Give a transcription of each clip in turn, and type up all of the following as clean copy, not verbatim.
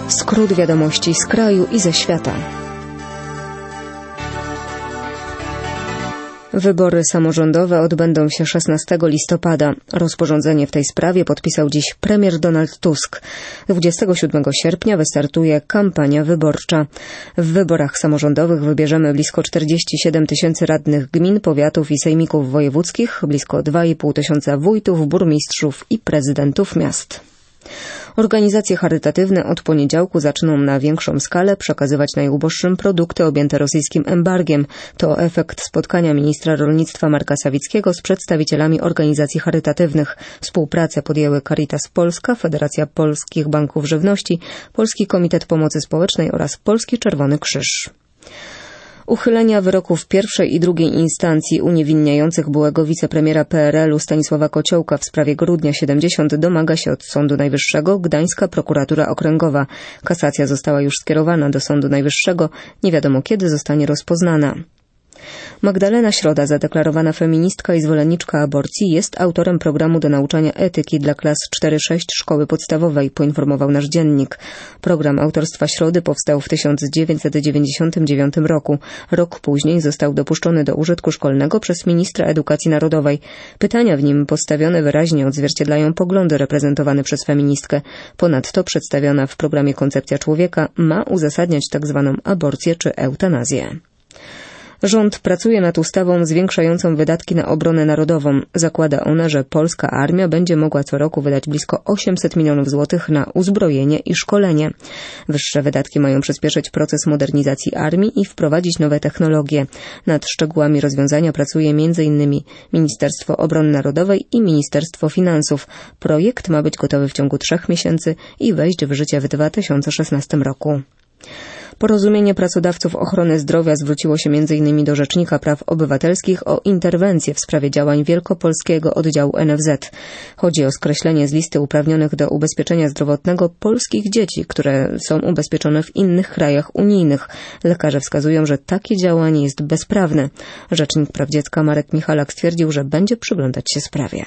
Skrót wiadomości z kraju i ze świata. Wybory samorządowe odbędą się 16 listopada. Rozporządzenie w tej sprawie podpisał dziś premier Donald Tusk. 27 sierpnia wystartuje kampania wyborcza. W wyborach samorządowych wybierzemy blisko 47 tysięcy radnych gmin, powiatów i sejmików wojewódzkich, blisko 2,5 tysiąca wójtów, burmistrzów i prezydentów miast. Organizacje charytatywne od poniedziałku zaczną na większą skalę przekazywać najuboższym produkty objęte rosyjskim embargiem. To efekt spotkania ministra rolnictwa Marka Sawickiego z przedstawicielami organizacji charytatywnych. Współpracę podjęły Caritas Polska, Federacja Polskich Banków Żywności, Polski Komitet Pomocy Społecznej oraz Polski Czerwony Krzyż. Uchylenia wyroków pierwszej i drugiej instancji uniewinniających byłego wicepremiera PRL-u Stanisława Kociołka w sprawie Grudnia 70 domaga się od Sądu Najwyższego Gdańska Prokuratura Okręgowa. Kasacja została już skierowana do Sądu Najwyższego. Nie wiadomo kiedy zostanie rozpoznana. Magdalena Środa, zadeklarowana feministka i zwolenniczka aborcji, jest autorem programu do nauczania etyki dla klas 4-6 szkoły podstawowej, poinformował nasz dziennik. Program autorstwa Środy powstał w 1999 roku. Rok później został dopuszczony do użytku szkolnego przez ministra edukacji narodowej. Pytania w nim postawione wyraźnie odzwierciedlają poglądy reprezentowane przez feministkę. Ponadto przedstawiona w programie koncepcja człowieka ma uzasadniać tzw. aborcję czy eutanazję. Rząd pracuje nad ustawą zwiększającą wydatki na obronę narodową. Zakłada ona, że polska armia będzie mogła co roku wydać blisko 800 milionów złotych na uzbrojenie i szkolenie. Wyższe wydatki mają przyspieszyć proces modernizacji armii i wprowadzić nowe technologie. Nad szczegółami rozwiązania pracuje m.in. Ministerstwo Obrony Narodowej i Ministerstwo Finansów. Projekt ma być gotowy w ciągu 3 miesięcy i wejść w życie w 2016 roku. Porozumienie Pracodawców Ochrony Zdrowia zwróciło się m.in. do Rzecznika Praw Obywatelskich o interwencję w sprawie działań Wielkopolskiego Oddziału NFZ. Chodzi o skreślenie z listy uprawnionych do ubezpieczenia zdrowotnego polskich dzieci, które są ubezpieczone w innych krajach unijnych. Lekarze wskazują, że takie działanie jest bezprawne. Rzecznik Praw Dziecka Marek Michalak stwierdził, że będzie przyglądać się sprawie.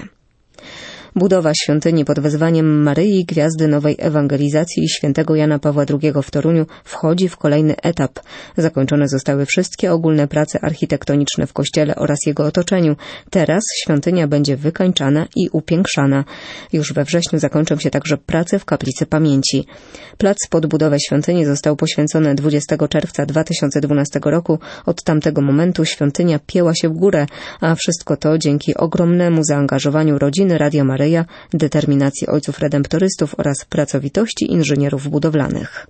Budowa świątyni pod wezwaniem Maryi Gwiazdy Nowej Ewangelizacji i świętego Jana Pawła II w Toruniu wchodzi w kolejny etap. Zakończone zostały wszystkie ogólne prace architektoniczne w kościele oraz jego otoczeniu. Teraz świątynia będzie wykańczana i upiększana. Już we wrześniu zakończą się także prace w kaplicy pamięci. Plac pod budowę świątyni został poświęcony 20 czerwca 2012 roku. Od tamtego momentu świątynia pięła się w górę, a wszystko to dzięki ogromnemu zaangażowaniu rodziny Radia Maryja, determinacji ojców redemptorystów oraz pracowitości inżynierów budowlanych.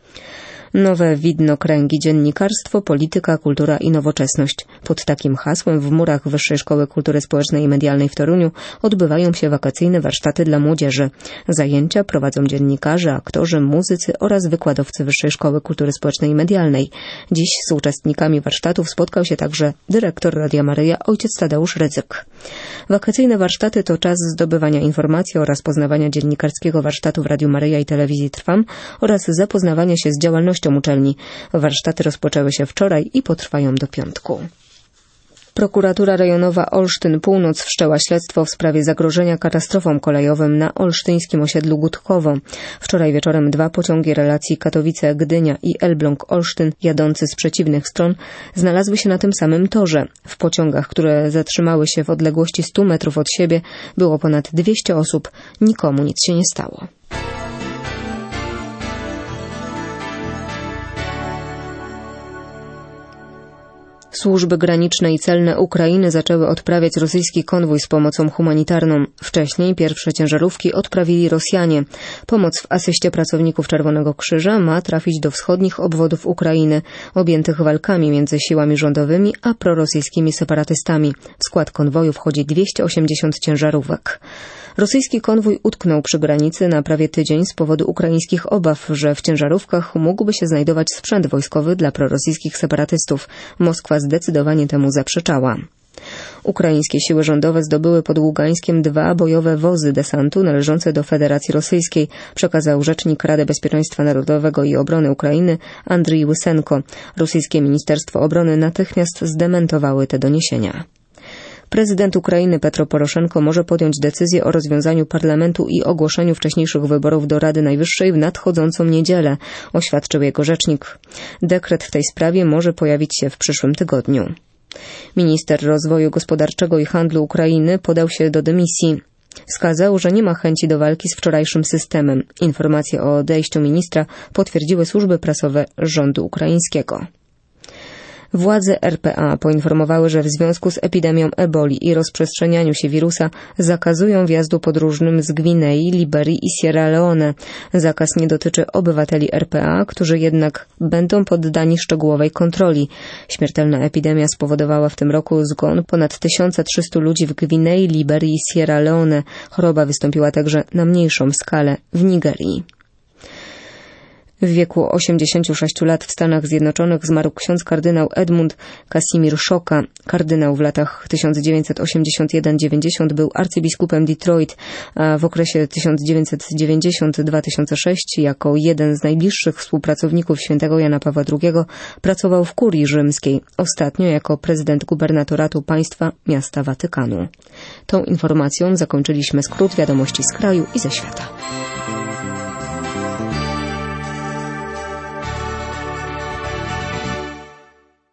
Nowe widnokręgi dziennikarstwo, polityka, kultura i nowoczesność. Pod takim hasłem w murach Wyższej Szkoły Kultury Społecznej i Medialnej w Toruniu odbywają się wakacyjne warsztaty dla młodzieży. Zajęcia prowadzą dziennikarze, aktorzy, muzycy oraz wykładowcy Wyższej Szkoły Kultury Społecznej i Medialnej. Dziś z uczestnikami warsztatów spotkał się także dyrektor Radia Maryja ojciec Tadeusz Rydzyk. Wakacyjne warsztaty to czas zdobywania informacji oraz poznawania dziennikarskiego warsztatu w Radiu Maryja i Telewizji Trwam oraz zapoznawania się z działalnością uczelni. Warsztaty rozpoczęły się wczoraj i potrwają do piątku. Prokuratura rejonowa Olsztyn Północ wszczęła śledztwo w sprawie zagrożenia katastrofą kolejowym na olsztyńskim osiedlu Gutkowo. Wczoraj wieczorem 2 pociągi relacji Katowice-Gdynia i Elbląg-Olsztyn jadący z przeciwnych stron znalazły się na tym samym torze. W pociągach, które zatrzymały się w odległości 100 metrów od siebie, było ponad 200 osób. Nikomu nic się nie stało. Służby graniczne i celne Ukrainy zaczęły odprawiać rosyjski konwój z pomocą humanitarną. Wcześniej pierwsze ciężarówki odprawili Rosjanie. Pomoc w asyście pracowników Czerwonego Krzyża ma trafić do wschodnich obwodów Ukrainy, objętych walkami między siłami rządowymi a prorosyjskimi separatystami. W skład konwoju wchodzi 280 ciężarówek. Rosyjski konwój utknął przy granicy na prawie tydzień z powodu ukraińskich obaw, że w ciężarówkach mógłby się znajdować sprzęt wojskowy dla prorosyjskich separatystów. Moskwa zdecydowanie temu zaprzeczała. Ukraińskie siły rządowe zdobyły pod Ługańskiem 2 bojowe wozy desantu należące do Federacji Rosyjskiej, przekazał rzecznik Rady Bezpieczeństwa Narodowego i Obrony Ukrainy Andrii Łysenko. Rosyjskie Ministerstwo Obrony natychmiast zdementowały te doniesienia. Prezydent Ukrainy Petro Poroszenko może podjąć decyzję o rozwiązaniu parlamentu i ogłoszeniu wcześniejszych wyborów do Rady Najwyższej w nadchodzącą niedzielę, oświadczył jego rzecznik. Dekret w tej sprawie może pojawić się w przyszłym tygodniu. Minister Rozwoju Gospodarczego i Handlu Ukrainy podał się do dymisji. Wskazał, że nie ma chęci do walki z wczorajszym systemem. Informacje o odejściu ministra potwierdziły służby prasowe rządu ukraińskiego. Władze RPA poinformowały, że w związku z epidemią eboli i rozprzestrzenianiu się wirusa zakazują wjazdu podróżnym z Gwinei, Liberii i Sierra Leone. Zakaz nie dotyczy obywateli RPA, którzy jednak będą poddani szczegółowej kontroli. Śmiertelna epidemia spowodowała w tym roku zgon ponad 1300 ludzi w Gwinei, Liberii i Sierra Leone. Choroba wystąpiła także na mniejszą skalę w Nigerii. W wieku 86 lat w Stanach Zjednoczonych zmarł ksiądz kardynał Edmund Casimir Szoka. Kardynał w latach 1981-90 był arcybiskupem Detroit, a w okresie 1990-2006 jako jeden z najbliższych współpracowników świętego Jana Pawła II pracował w kurii rzymskiej, ostatnio jako prezydent gubernatoratu państwa miasta Watykanu. Tą informacją zakończyliśmy skrót wiadomości z kraju i ze świata.